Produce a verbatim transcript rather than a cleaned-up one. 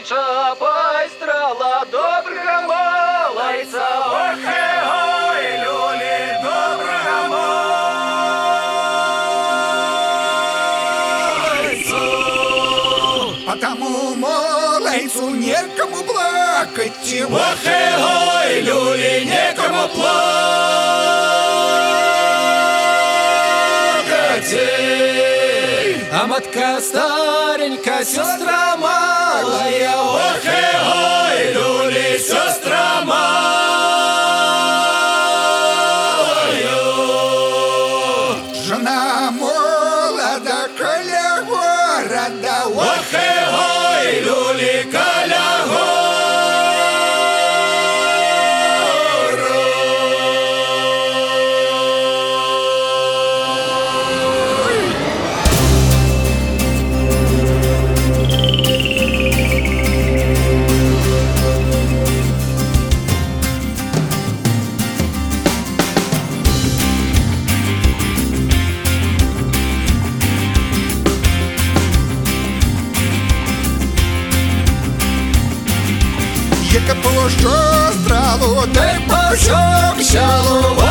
Раньше пайстрала доброго малайца, ох, ой, люли доброго малайцу. Потому малайцу некому плакать, ох, ой, люли некому плакать. А матка старенькая, сестра малая, ох, ой, люли, сестра малая. жена молода коля города, ох, ой, люли, коля города. яка пощо стралу, дай Дай по всьому селу,